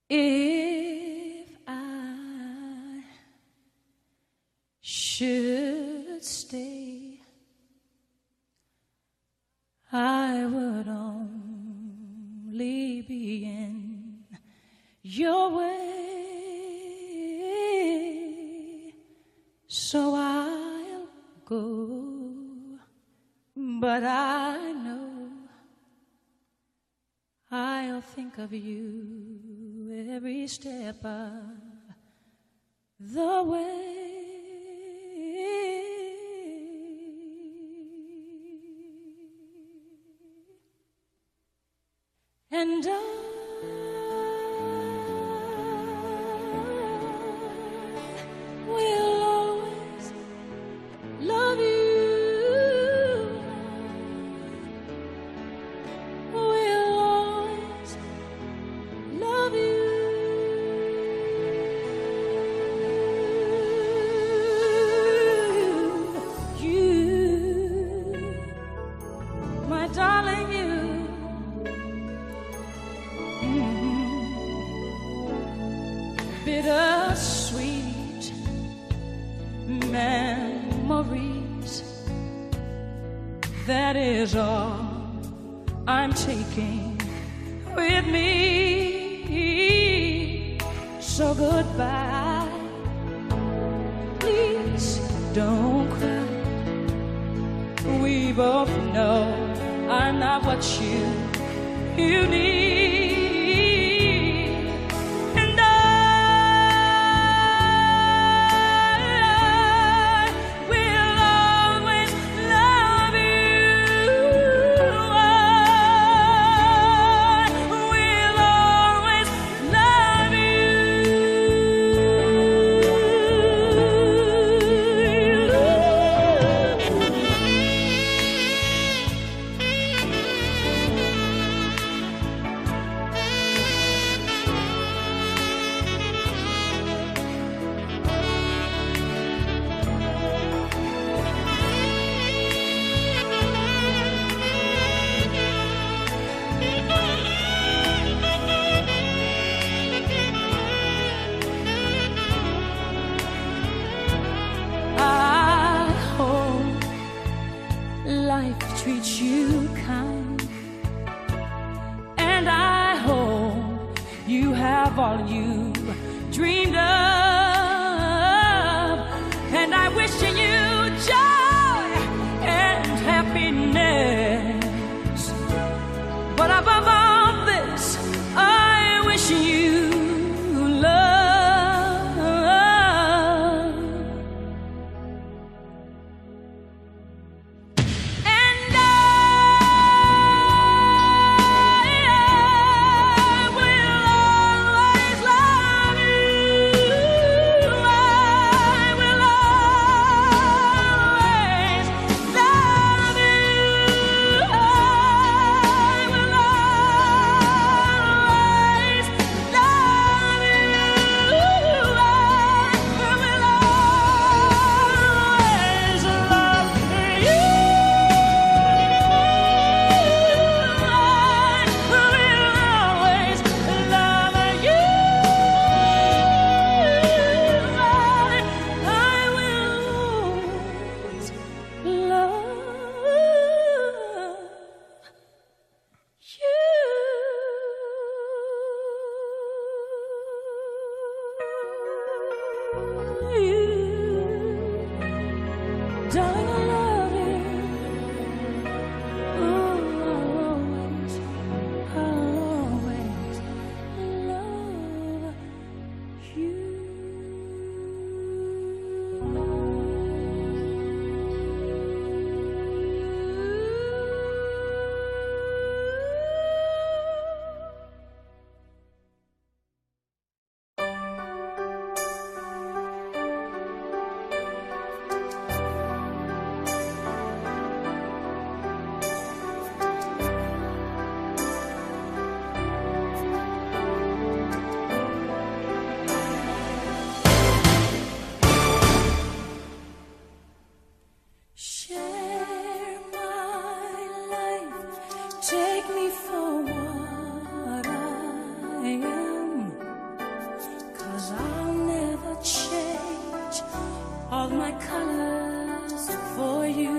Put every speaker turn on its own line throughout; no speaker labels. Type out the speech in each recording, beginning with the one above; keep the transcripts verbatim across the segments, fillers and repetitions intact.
If I should stay, I would only be in your way, so I'll go, but I know I'll think of you every step of the way. And I will always love you. Will always love you. You, my darling, you. Bittersweet memories, that is all I'm taking with me. So goodbye, please don't cry. We both know I'm not what you, you need. Life treats you kind, and I hope you have all you dreamed of, and I wish you joy and happiness, but above all this I wish you love. Darling, I love you. Oh, I'll always, I'll always love you. my colors for you.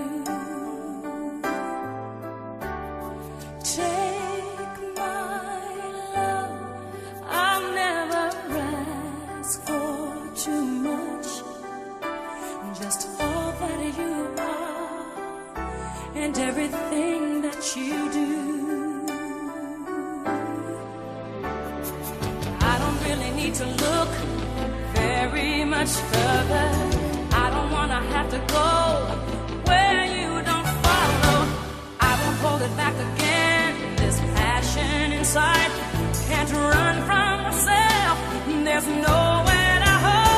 Take my love, I'll never ask for too much. Just all that you are and everything that you do. I don't really need to look very much further. I don't wanna have to go where you don't follow. I won't hold it back again. This passion inside can't run from myself. There's nowhere to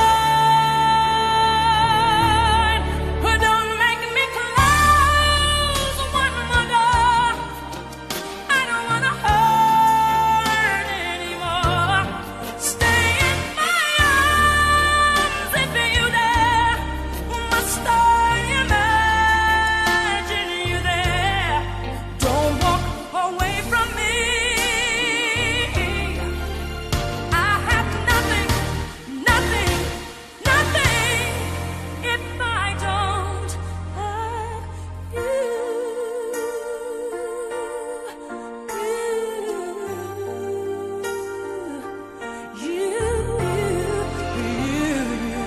hide. But don't make me close one more door. I don't wanna hurt anymore. Stay in my arms if you dare. Must I imagine you there? Don't walk away from me. I have nothing, nothing, nothing if I don't have you. You, you, you,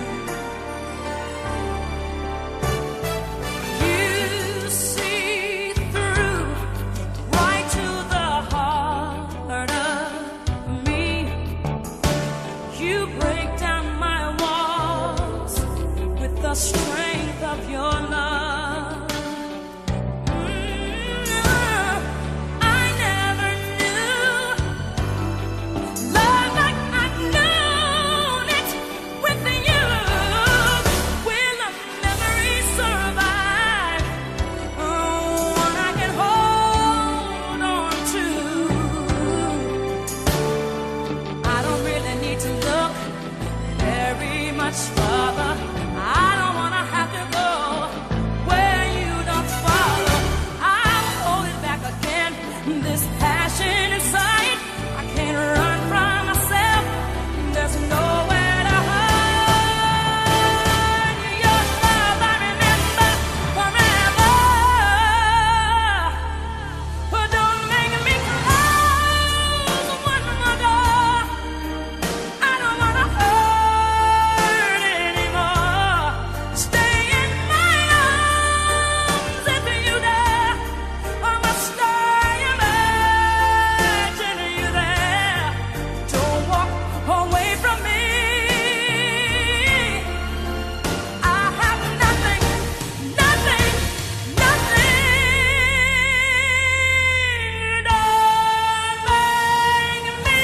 you. You see through right to the heart of me. You break down my walls with the strength of your love. Mm, I never knew love like I've known it with you. Will a memory survive? Oh, one I can hold on to. I don't really need to look very much further. I don't wanna have to go where you don't follow. I'll hold it back again. This passion inside, I can't run from myself. There's nowhere to hide. Your love I remember forever. But don't make me close one more door. I don't wanna hurt anymore. Stay in my arms if you dare. Or must I imagine you there? Don't walk away from me. I have nothing, nothing, nothing. Don't make me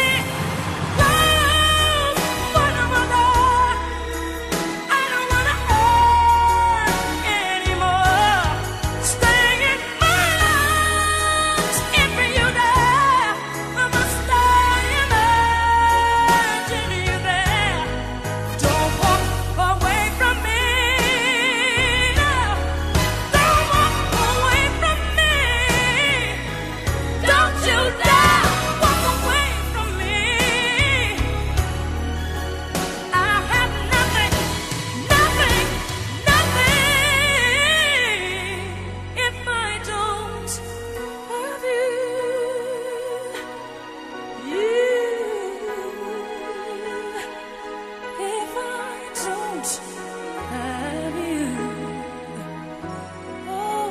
close one more door. I don't wanna hurt anymore. Stay in my arms if you dare. Or must I imagine you there? Don't walk away from me. No, don't walk away from me. Don't you dare walk away from me. I have nothing, nothing, nothing if I don't have you. You, if I don't have you. Oh.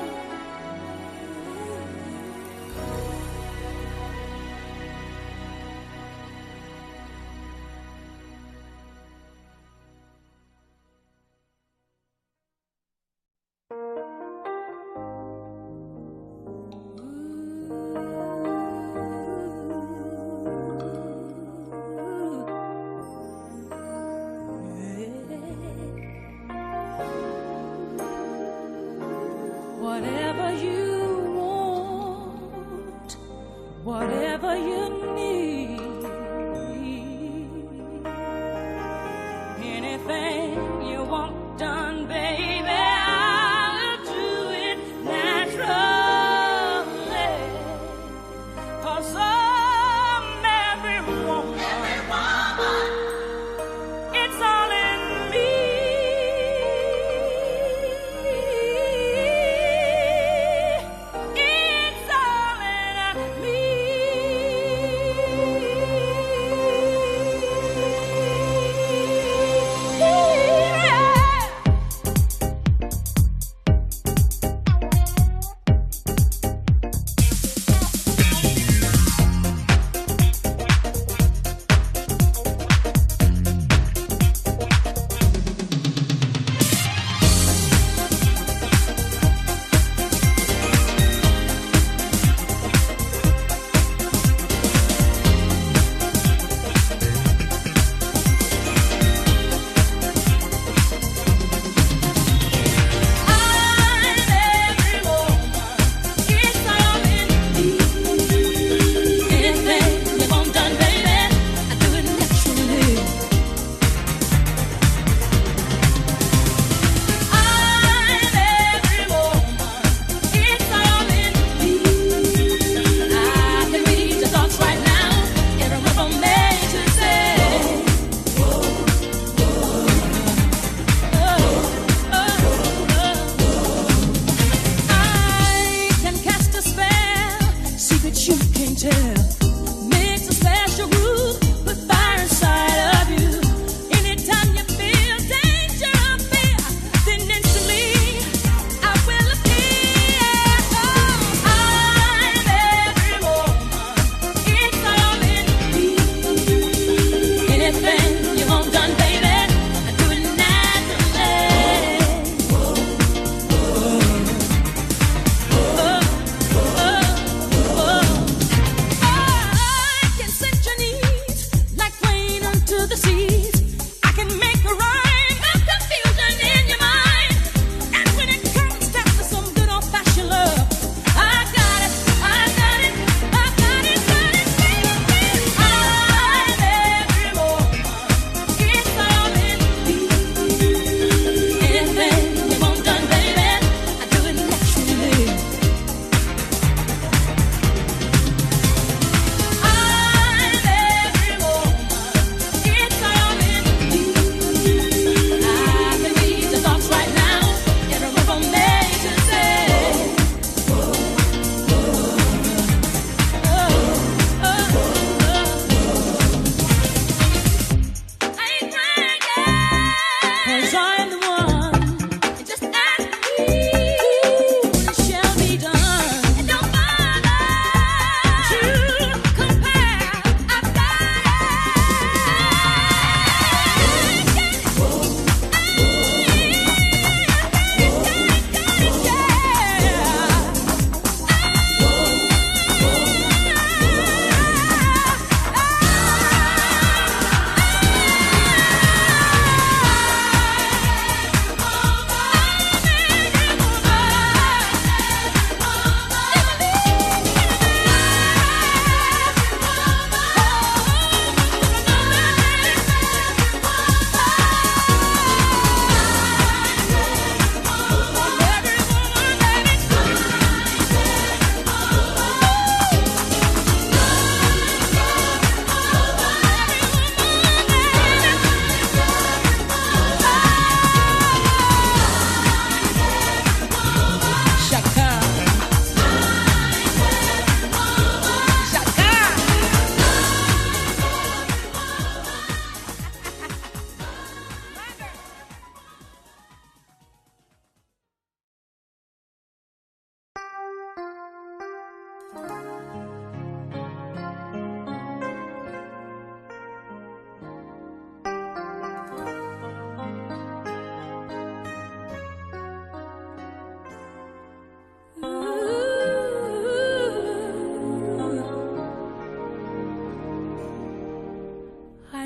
Whatever you want, whatever you need, anything you want done, baby, I'll do it naturally. 'Cause I'm every woman, it's all in me.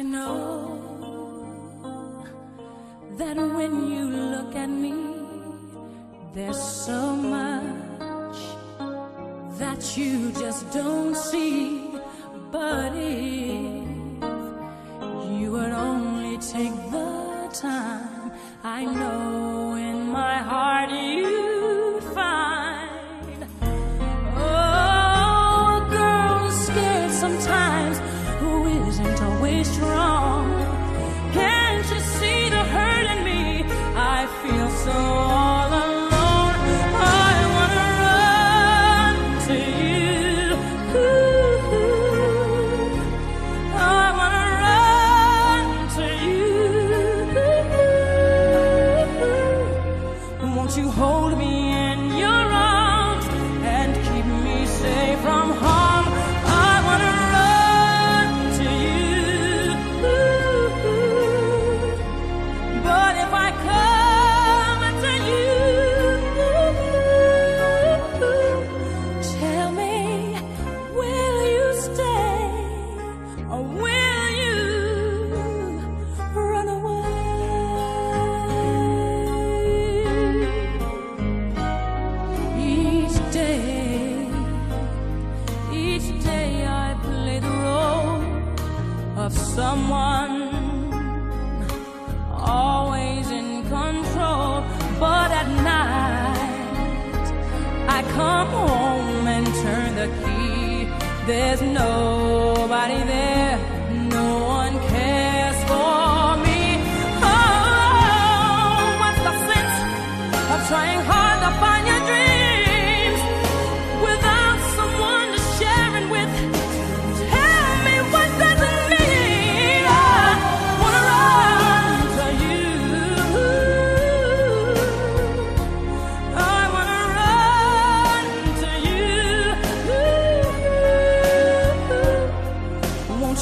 know that when you look at me, there's so much that you just don't see. But if you would only take the time, I know in my heart you'd find. Oh, a girl is scared sometimes who isn't always strong. Can't you see the hurt in me? I feel so all alone. I wanna run to you. Ooh, I wanna run to you. Won't you hold me in your arms and keep me safe from harm? I wanna run to you. But if I come to you, tell me, will you stay or will you run away? Each day, each day I play the role of someone always in control. But at night I come home and turn the key. There's nobody there, no one cares for me. Oh, what's the sense of trying hard to find your dreams without someone to share it with? Tell me, what does it mean? I wanna run to you. I wanna run to you. Won't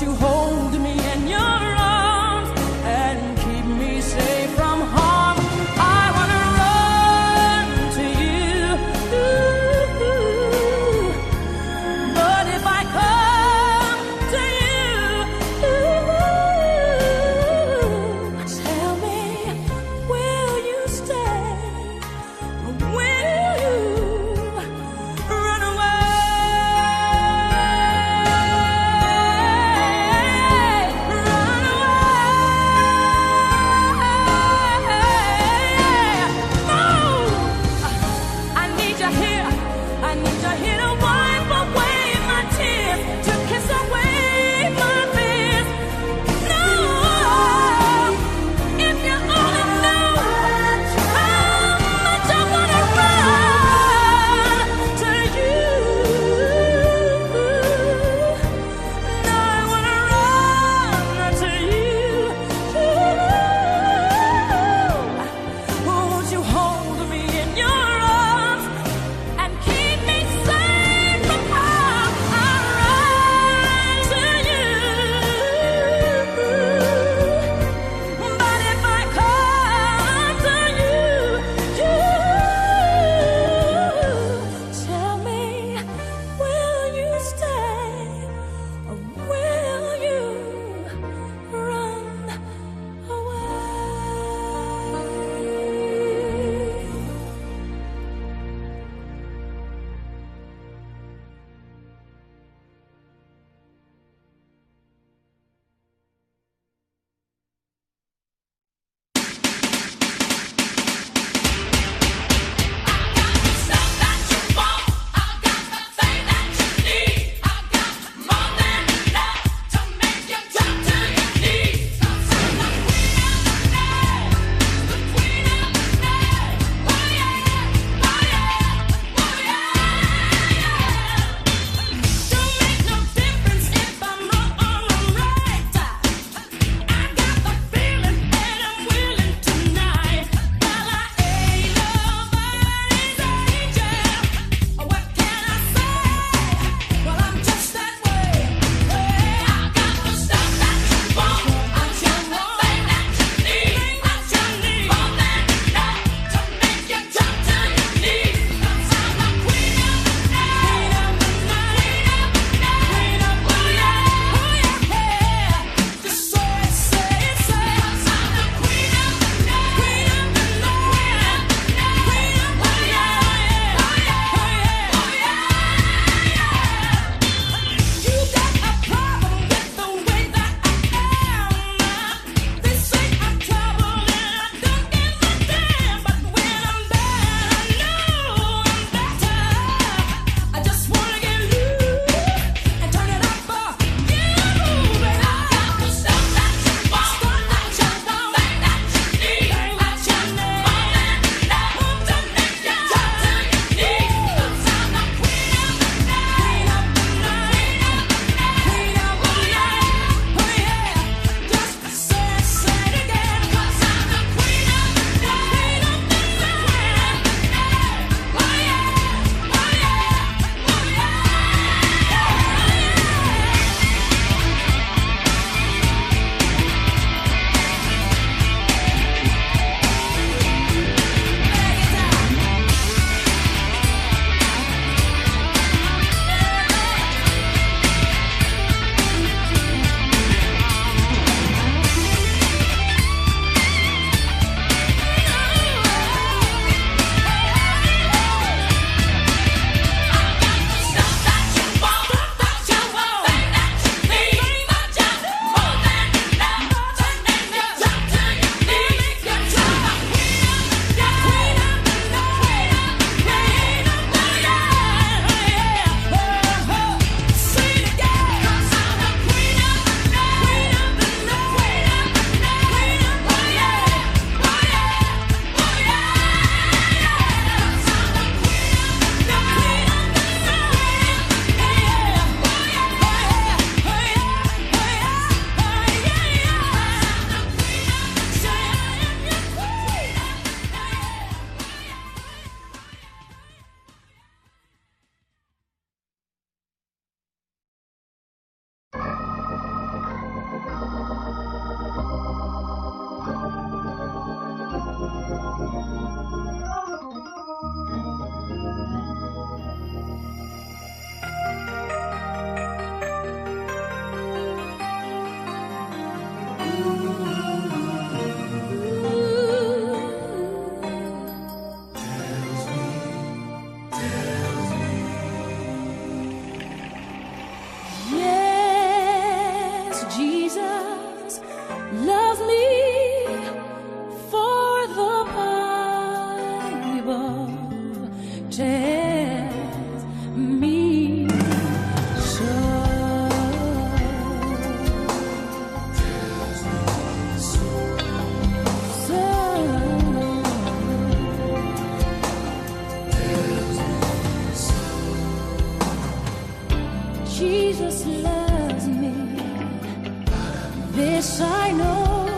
This I know,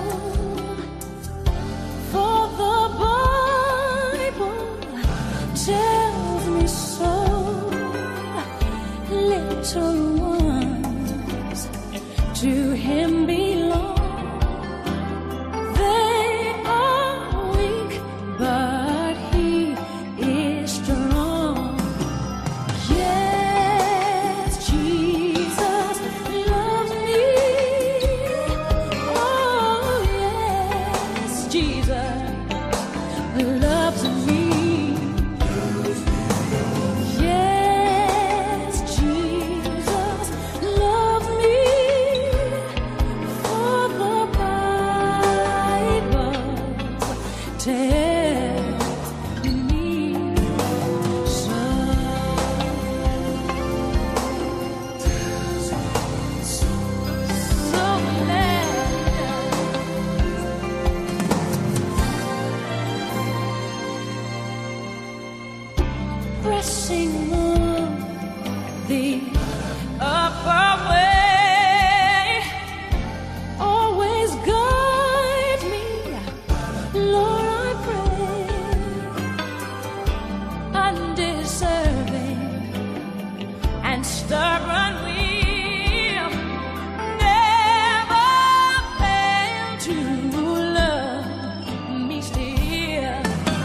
for the Bible tells me so. Little ones to Him belong. They are weak, but He is strong. Yes, Jesus loves me. Oh, yes, Jesus loves me. Yes, Jesus loves me. For the Bible tells me so. So glad. Pressing on the upper way, always guide me, Lord, I pray. Undeserving and stubborn will never fail to love me still.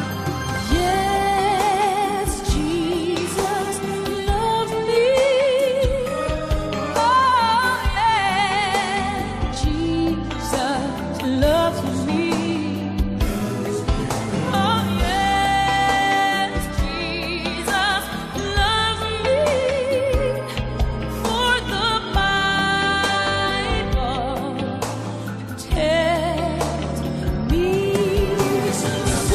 Yes, Jesus loves me. Oh, yeah, Jesus loves me. Oh, yes, Jesus loves me. For the Bible tells me so.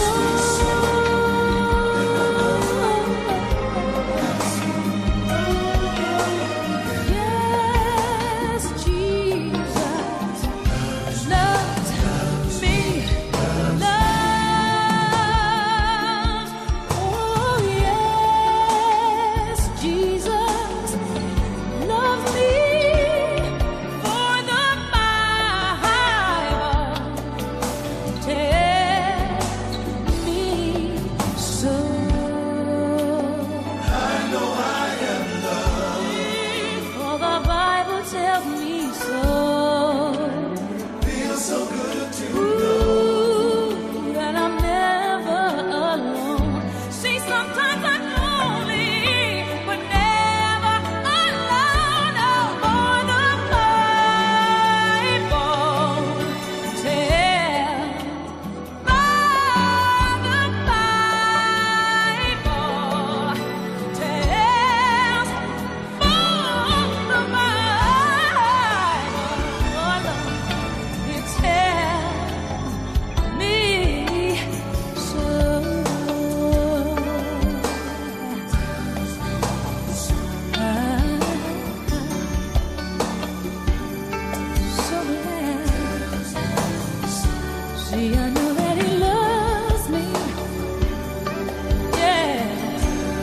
Yes, Jesus loves me. Loves. Oh, yes, Jesus loves me. For the Bible tells me so. For the Bible tells me so. Feels so good to know that I'm never alone. See, sometimes I'm lonely, but never alone. Oh, for the Bible tells, by the Bible tells, for the Bible, it tells me so. So glad. See, I know that He loves me. Yes.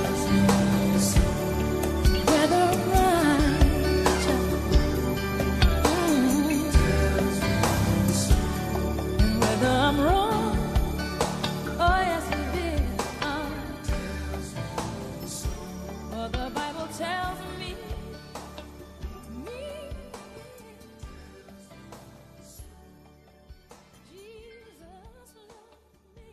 Whether I'm right, mm, whether I'm wrong. Oh, yes, He did. Uh, for the Bible tells me, me, Jesus loves me.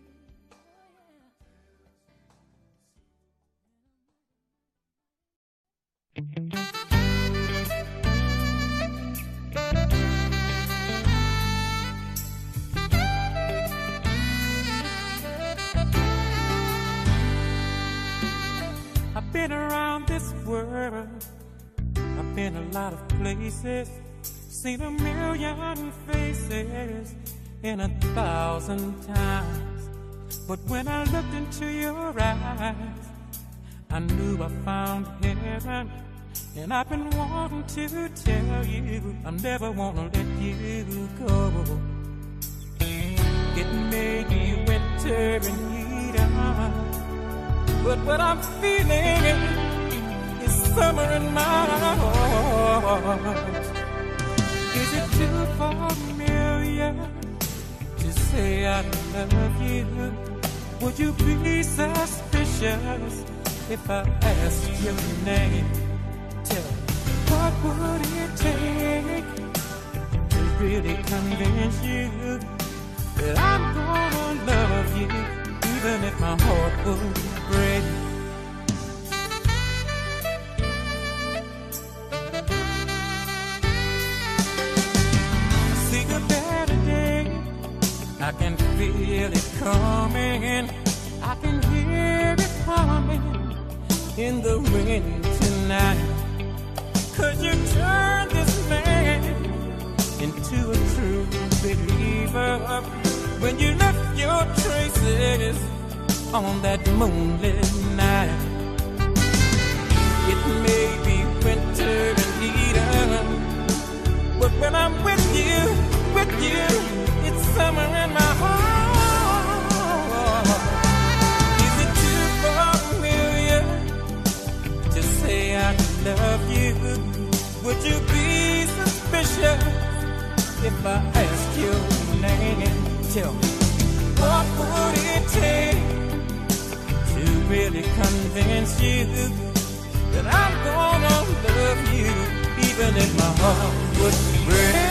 Oh, yeah.
I've been around this world, I've been a lot of places, seen a million faces in a thousand times. But when I looked into your eyes, I knew I found heaven. And I've been wanting to tell you, I never wanna let you go. It may be winter and heat up, but what I'm feeling is summer in my heart. Is it too familiar to say I love you? Would you be suspicious if I asked your name? Tell me, what would it take to really convince you that I'm gonna love you, even if my heart would break? See a better day, I can feel it coming, I can hear it humming in the wind tonight. Could you turn this man into a true believer when you left your traces on that moonlit night? It may be winter in Eden, but when I'm with you, with you, it's summer in my heart. Is it too familiar to say I love you? Would you be suspicious if I ask your name? Tell me, what would it take to really convince you that I'm gonna love you, even if my heart would break?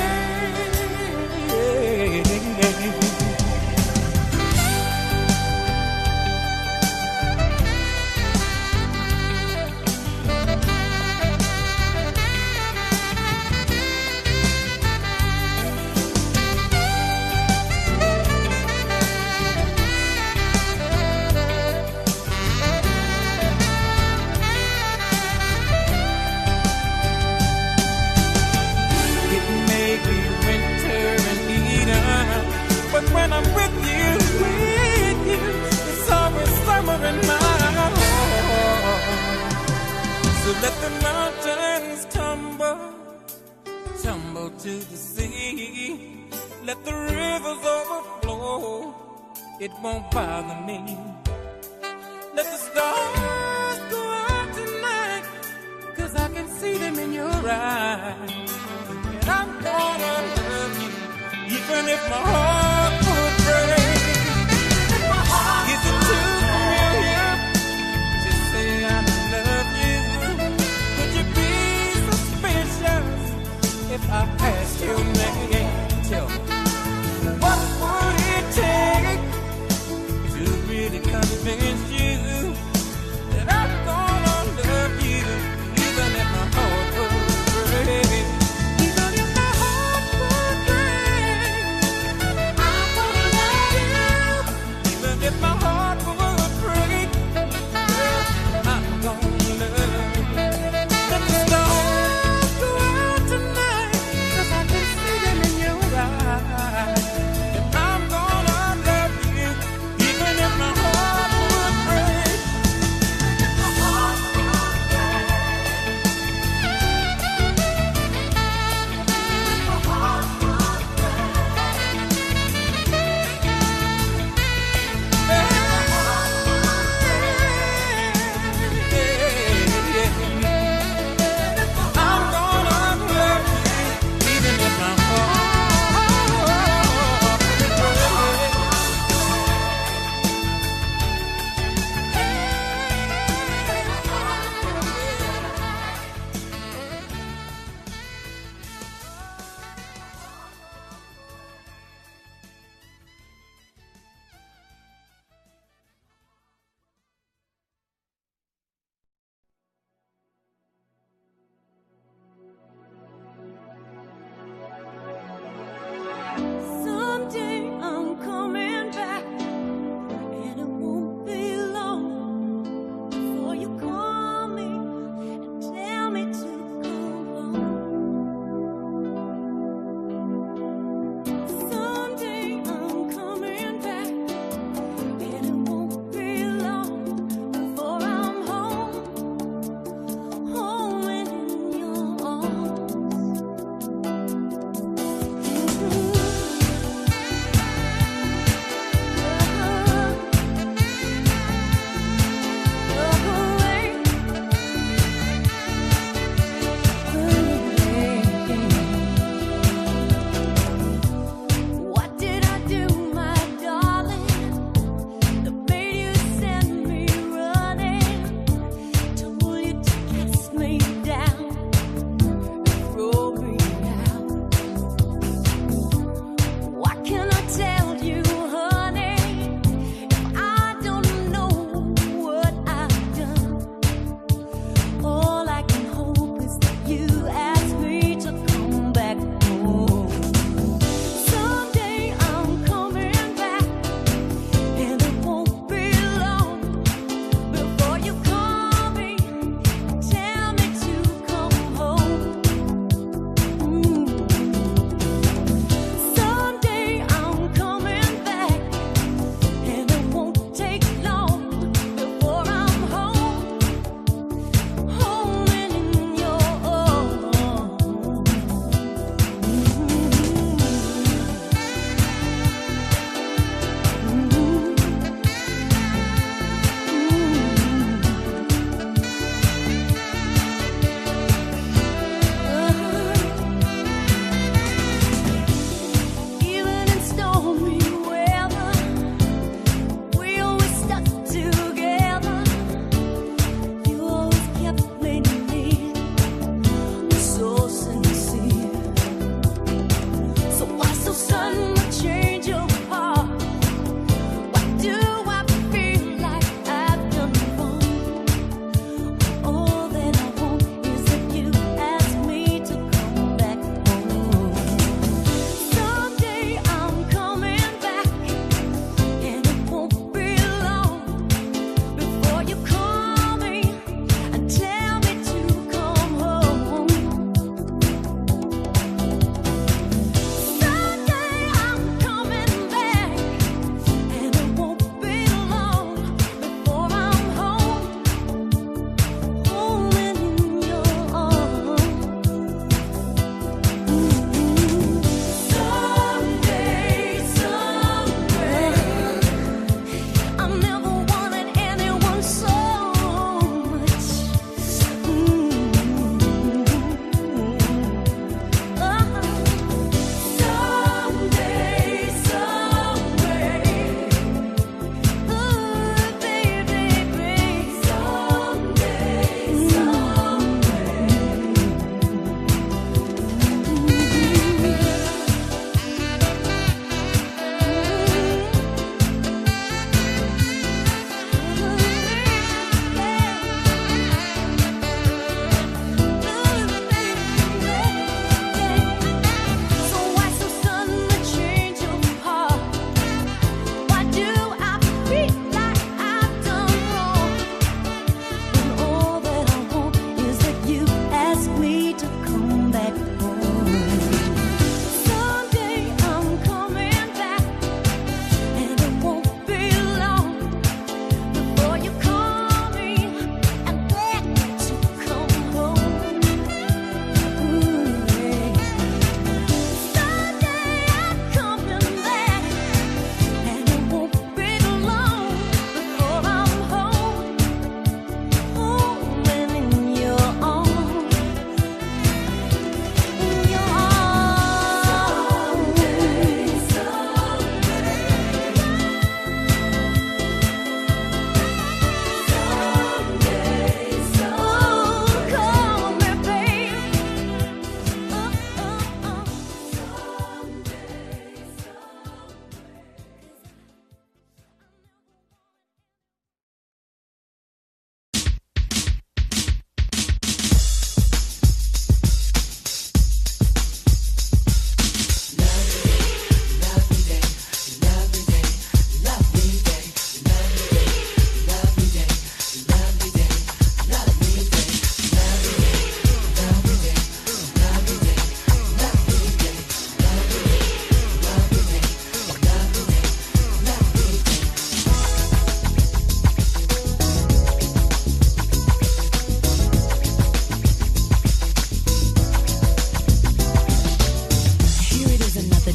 But when I'm with you, with you, it's always summer in my heart. So let the mountains tumble, tumble to the sea. Let the rivers overflow, it won't bother me. Let the stars go out tonight, 'cause I can see them in your eyes. And I'm gonna love you, even if my heart would break. Is it too familiar to say I love you? Would you be suspicious if I asked your name? Tell me, what would it take to really convince you that I'm gonna love you, even if my heart would break? Even if my heart would break.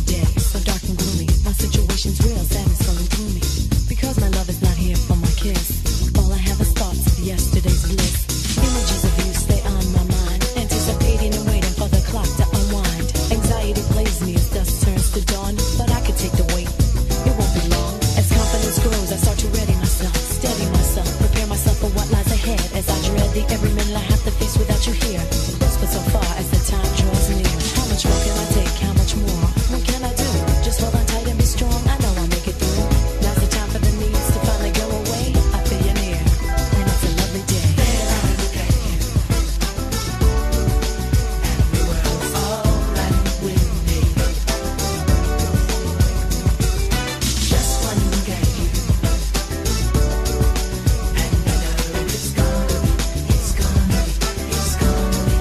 day, so dark and gloomy. My situation's real, sadness flowing through me. Because my love is not here for my kiss. All I have is thoughts of yesterday's bliss. Images of you stay on my mind, anticipating and waiting for the clock to unwind. Anxiety plays me as dusk turns to dawn, but I could take the weight. It won't be long. As confidence grows, I start to ready myself, steady myself, prepare myself for what lies ahead. As I dread the every minute I have to face without you here. Close but so far as the time draws near. How much more can I take? How much more? What can I do? Just hold on tight and be strong. I know I'll make it through. Now's the time for the needs to finally go away. I feel you near, and it's a lovely day. Then I look at you, and the world's alright with me. Just one look at you, and I know it's gonna be, it's gonna be, it's gonna be.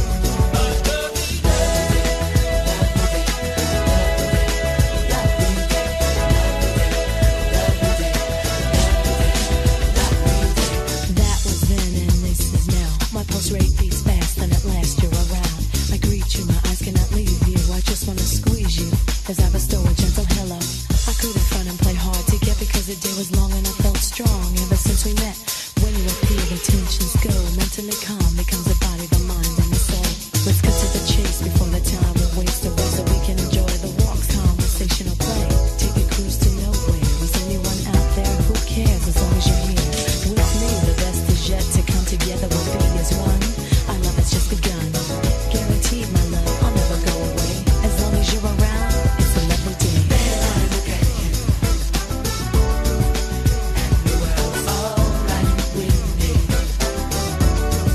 That was then and this is now. My pulse rate beats fast and at last you're around. I greet you, my eyes cannot leave you. I just wanna squeeze you as I bestow a gentle hello. I couldn't front and play hard to get because the day was long and I felt strong ever since we met. When you appear, the tensions go. Mentally calm becomes the body, the mind, and the soul. Let's cut to the chase before the time will waste away so we can enjoy the walks, conversational play. Take a cruise to nowhere. Is anyone out there? Who cares as long as you're here? With me, the best is yet to come together. We'll be as one. Our love has just begun. Guaranteed, my love, I'll never go away. As long as you're around, it's a lovely day. Then I look at you, and the world's alright with me.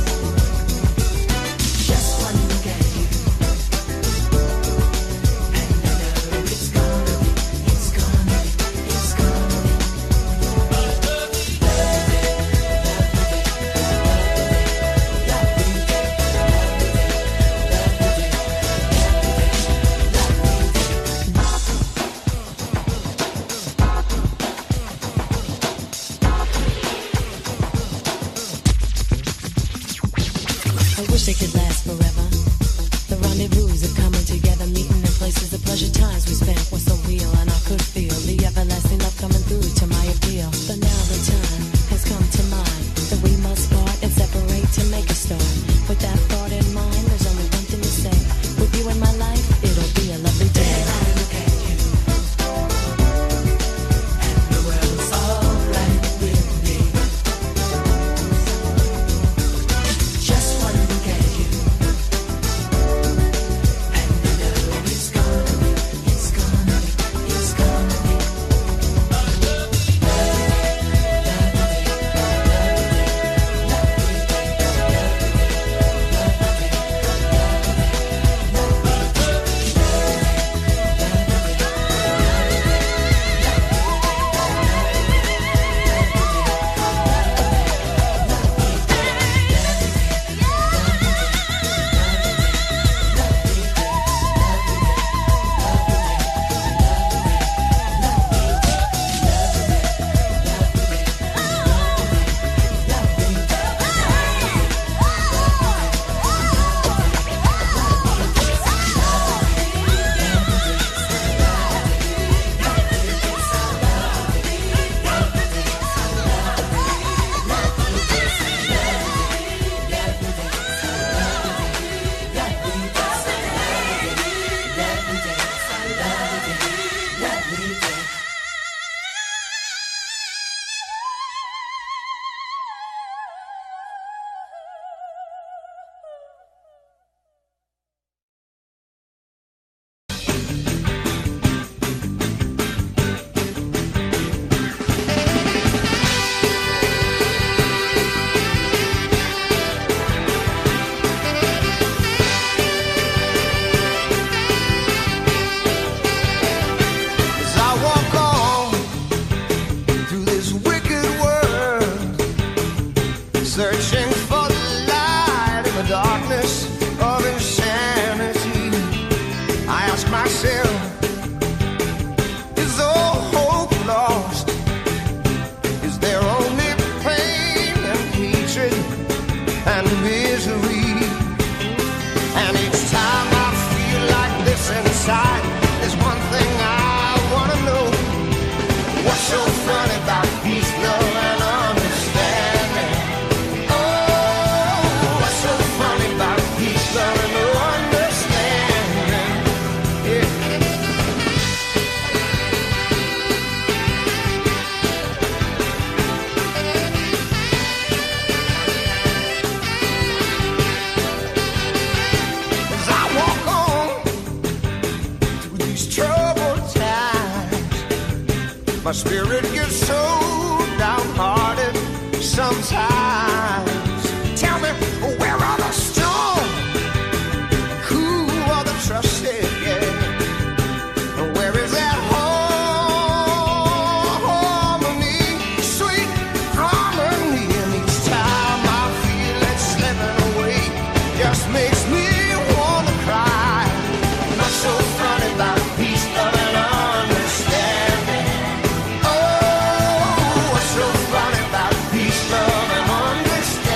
My spirit gets so downhearted sometimes. Tell me, where are the strong? Who are the trusted? Yeah. And where is that harmony, sweet harmony? And each time I feel it slipping away, just makes me wanna cry. Not so funny about peace, love, and understanding. Oh, what's so funny about peace, love, and understanding?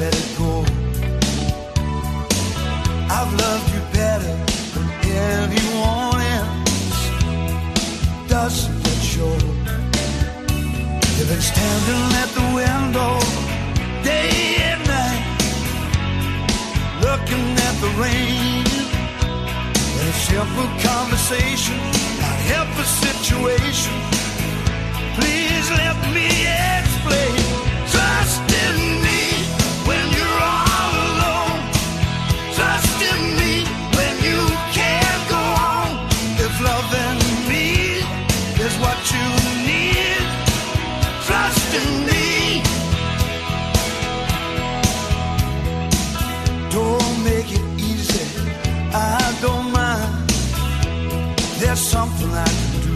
let it go. I've loved you better than anyone else. Doesn't it show? You've been standing at the window day and night, looking at the rain. In a simple conversation, not help a situation. Please let me explain. Trust in me when you're all alone. Trust in me when you can't go on. If loving me is what you need, trust in me. Don't make it easy, I don't mind. There's something I can do.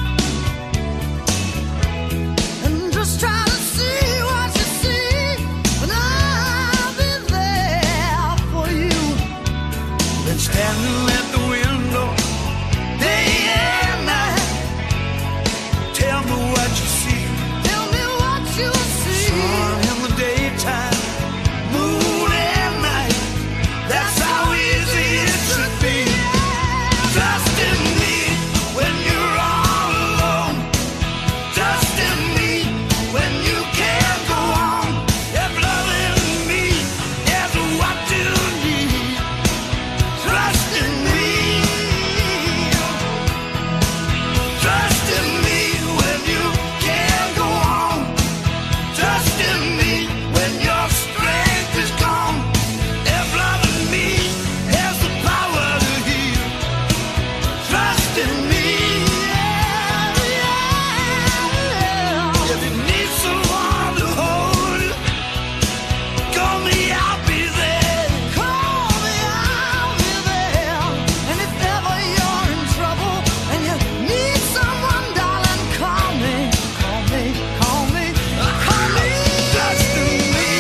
And just try to see what you see, and I'll be there for you. Been standing at the window day and night. Tell me what you see. Tell me what you see. Sun in the daytime, moon at night. That's how easy it should be. Trust in me when you're all alone. Trust in me when you can't go on. If loving me is what you need, trust in me. Trust in me when you can't go on. Trust in me when your strength is gone. If loving me has the power to heal, trust in me. If you need someone to hold you, call me, I'll be there. Call me, I'll be there. And if ever you're in trouble and you need someone, darling, call me, call me, call me, call me. Trust in me.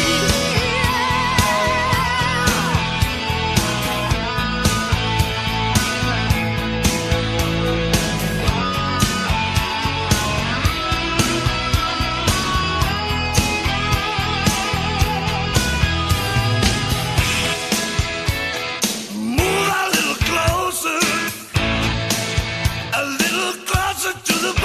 Move a little closer, a little closer to the